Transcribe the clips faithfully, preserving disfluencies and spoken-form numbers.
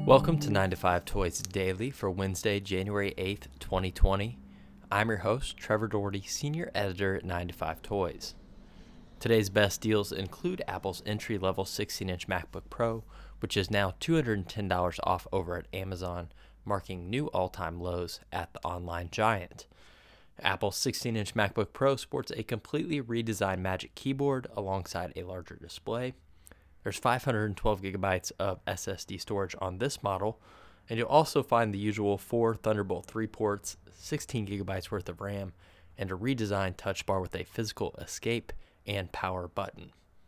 Welcome to nine to five Toys Daily for Wednesday, January eighth, twenty twenty. I'm your host, Trevor Doherty, Senior Editor at nine to five Toys. Today's best deals include Apple's entry-level sixteen inch MacBook Pro, which is now two hundred ten dollars off over at Amazon, marking new all-time lows at the online giant. Apple's sixteen inch MacBook Pro sports a completely redesigned Magic Keyboard alongside a larger display. There's five hundred twelve gigabytes of S S D storage on this model, and you'll also find the usual four Thunderbolt three ports, sixteen gigabytes worth of RAM, and a redesigned touch bar with a physical escape and power button.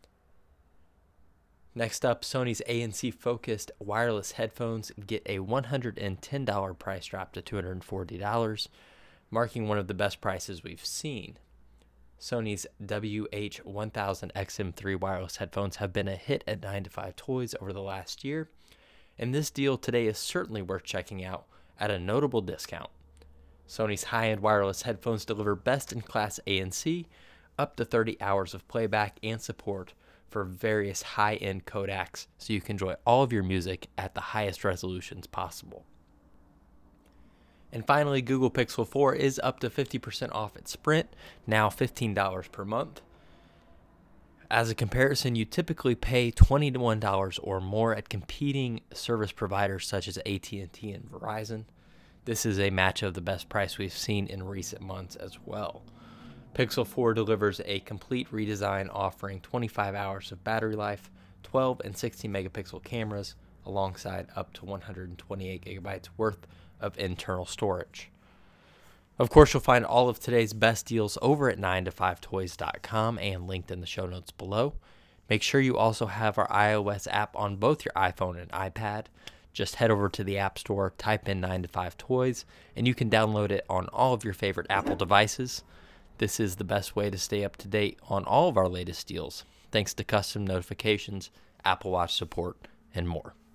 Next up, Sony's A N C-focused wireless headphones get a one hundred ten dollars price drop to two hundred forty dollars, marking one of the best prices we've seen. Sony's W H one thousand X M three wireless headphones have been a hit at nine to five Toys over the last year, and this deal today is certainly worth checking out at a notable discount. Sony's high-end wireless headphones deliver best-in-class A N C, up to thirty hours of playback and support for various high-end codecs, so you can enjoy all of your music at the highest resolutions possible. And finally, Google Pixel four is up to fifty percent off at Sprint, now fifteen dollars per month. As a comparison, you typically pay twenty-one dollars or more at competing service providers such as A T and T and Verizon. This is a match of the best price we've seen in recent months as well. Pixel four delivers a complete redesign offering twenty-five hours of battery life, twelve and sixteen megapixel cameras, alongside up to one hundred twenty-eight gigabytes worth of internal storage. Of course, you'll find all of today's best deals over at nine to five toys dot com and linked in the show notes below. Make sure you also have our iOS app on both your iPhone and iPad. Just head over to the App Store, type in nine to five Toys, and you can download it on all of your favorite Apple devices. This is the best way to stay up to date on all of our latest deals, thanks to custom notifications, Apple Watch support, and more.